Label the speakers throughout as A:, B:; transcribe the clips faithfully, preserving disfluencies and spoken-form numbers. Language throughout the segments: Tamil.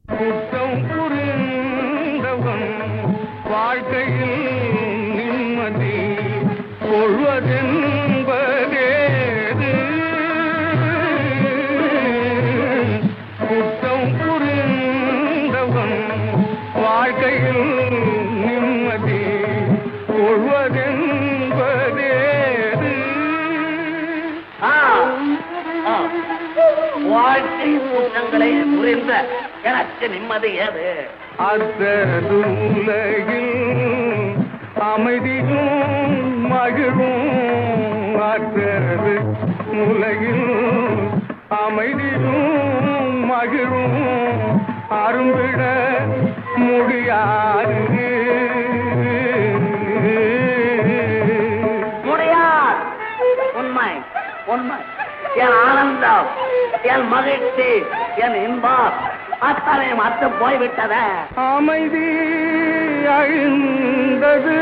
A: குற்றம் புரிந்தவன் வாழ்க்கையில் நிம்மதி கொள்வதென்பதேது. குற்றம் புரிந்தவன் வாழ்க்கையில் நிம்மதி கொள்வதென்பதேது.
B: வாழ்க்கை குற்றங்களை புரிந்த எனக்கு நிம்மதி ஏது?
A: அத்தது உலகில் அமைதியும் மகிழும். அத்தது உலகில் அமைதியும் மகிழும் அரும்பிட முடியாது.
B: முடியாது. உண்மை உண்மை. என் ஆனந்தம், என் மகிழ்ச்சி, என் இன்பம் அத்தனை மற்ற போய்விட்டத.
A: அமைதி அழிந்தது,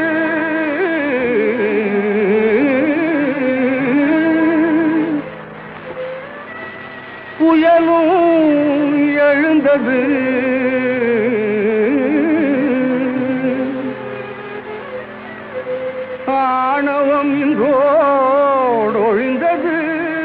A: புயலும் எழுந்தது, ஆணவம் இன்றோடொழிந்தது.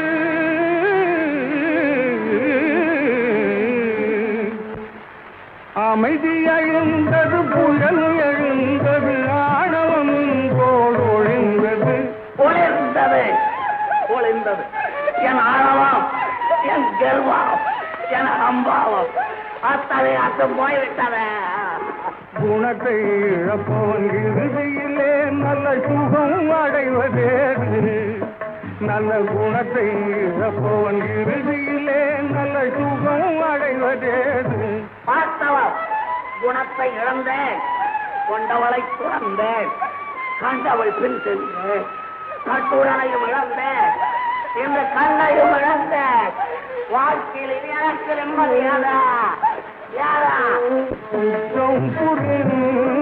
A: அமைதி எழுந்தது, புயல் எழுந்தது, ஆணவம் போல் ஒழிந்தது.
B: ஒளிர்ந்தது ஒளிர்ந்தது என் ஆணவம், என் கர்வம், என் அம்பாவம் அத்தனை அத்து போய்விட்டத.
A: குணத்தை இழப்பவன் இறுதியிலே நல்ல சுகம் அடைவதேது. நல்ல குணத்தை இழப்பவன் இறுதியிலே நல்ல சுகம் அடைவதேது.
B: பார்த்தவன் குணத்தை இழந்தேன், கொண்டவளை துறந்தேன், கண்டவள் பின் சென்றேன், கட்டுடனையும் இழந்தேன், இந்த கண்ணையும் இழந்தேன். வாழ்க்கையில் இனி எனக்கு நிம்மதியாதா? யாரா?
A: குற்றம்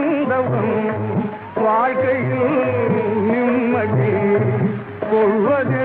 A: புரிந்தவன் வாழ்க்கையில் நிம்மதி கொள்வது